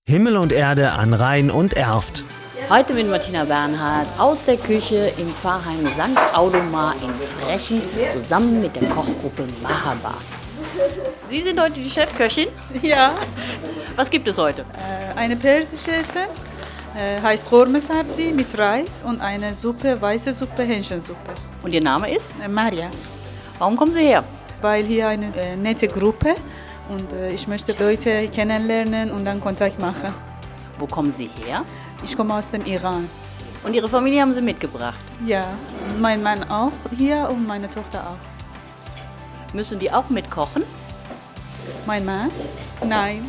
Himmel und Erde an Rhein und Erft. Heute mit Martina Bernhard aus der Küche im Pfarrheim St. Audomar in Frechen zusammen mit der Kochgruppe Mahaba. Sie sind heute die Chefköchin? Ja, Was gibt es heute? eine persische Essen, heißt Horme Sabzi mit Reis und eine Suppe, weiße Suppe, Hähnchensuppe. Und Ihr Name ist? Maria, Warum kommen Sie her? weil hier eine nette Gruppe und ich möchte Leute kennenlernen und dann Kontakt machen. Wo kommen Sie her? Ich komme aus dem Iran. Und Ihre Familie haben Sie mitgebracht. Ja, mein Mann auch hier und meine Tochter auch. Müssen die auch mitkochen? Mein Mann? Nein.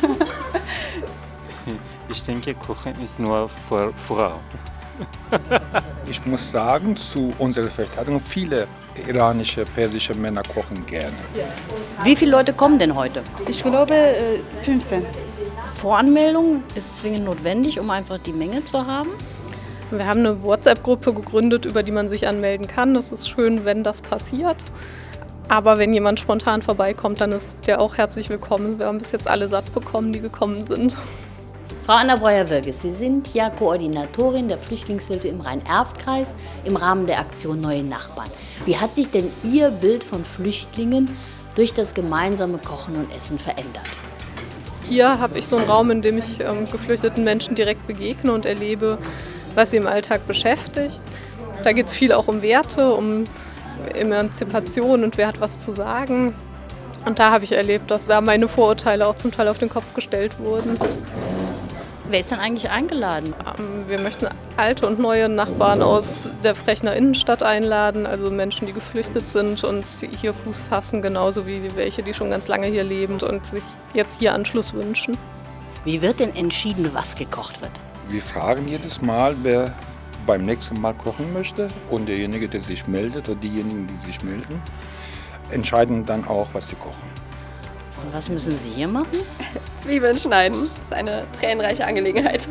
Ich denke, Kochen ist nur für Frau. Ich muss sagen, zu unserer Verteidigung, viele iranische, persische Männer kochen gerne. Wie viele Leute kommen denn heute? Ich glaube 15. Voranmeldung ist zwingend notwendig, um einfach die Menge zu haben. Wir haben eine WhatsApp-Gruppe gegründet, über die man sich anmelden kann. Das ist schön, wenn das passiert. Aber wenn jemand spontan vorbeikommt, dann ist der auch herzlich willkommen. Wir haben bis jetzt alle satt bekommen, die gekommen sind. Frau Anna Breuer-Wirges, Sie sind ja Koordinatorin der Flüchtlingshilfe im Rhein-Erft-Kreis im Rahmen der Aktion Neue Nachbarn. Wie hat sich denn Ihr Bild von Flüchtlingen durch das gemeinsame Kochen und Essen verändert? Hier habe ich so einen Raum, in dem ich geflüchteten Menschen direkt begegne und erlebe, was sie im Alltag beschäftigt. Da geht es viel auch um Werte, um Emanzipation und wer hat was zu sagen. Und da habe ich erlebt, dass da meine Vorurteile auch zum Teil auf den Kopf gestellt wurden. Wer ist denn eigentlich eingeladen? Wir möchten alte und neue Nachbarn aus der Frechner Innenstadt einladen, also Menschen, die geflüchtet sind und hier Fuß fassen, genauso wie welche, die schon ganz lange hier leben und sich jetzt hier Anschluss wünschen. Wie wird denn entschieden, was gekocht wird? Wir fragen jedes Mal, wer beim nächsten Mal kochen möchte, und derjenige, der sich meldet, oder diejenigen, die sich melden, entscheiden dann auch, was sie kochen. Und was müssen Sie hier machen? Zwiebeln schneiden. Das ist eine tränenreiche Angelegenheit.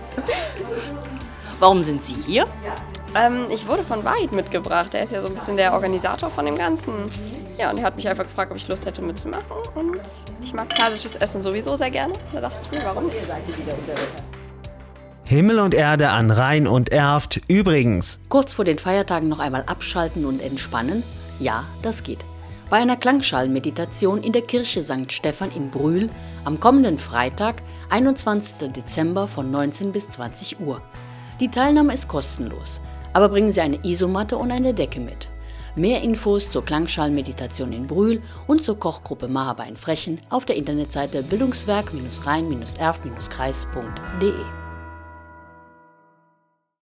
Warum sind Sie hier? Ich wurde von Wahid mitgebracht. Der ist ja so ein bisschen der Organisator von dem Ganzen. Ja, und er hat mich einfach gefragt, ob ich Lust hätte mitzumachen. Und ich mag persisches Essen sowieso sehr gerne. Da dachte ich mir, warum nicht? Himmel und Erde an Rhein und Erft. Übrigens, Kurz vor den Feiertagen noch einmal abschalten und entspannen? Ja, das geht. Bei einer Klangschalenmeditation in der Kirche St. Stephan in Brühl am kommenden Freitag, 21. Dezember von 19 bis 20 Uhr. Die Teilnahme ist kostenlos, aber bringen Sie eine Isomatte und eine Decke mit. Mehr Infos zur Klangschalenmeditation in Brühl und zur Kochgruppe Mahaba in Frechen auf der Internetseite bildungswerk-rhein-erft-kreis.de.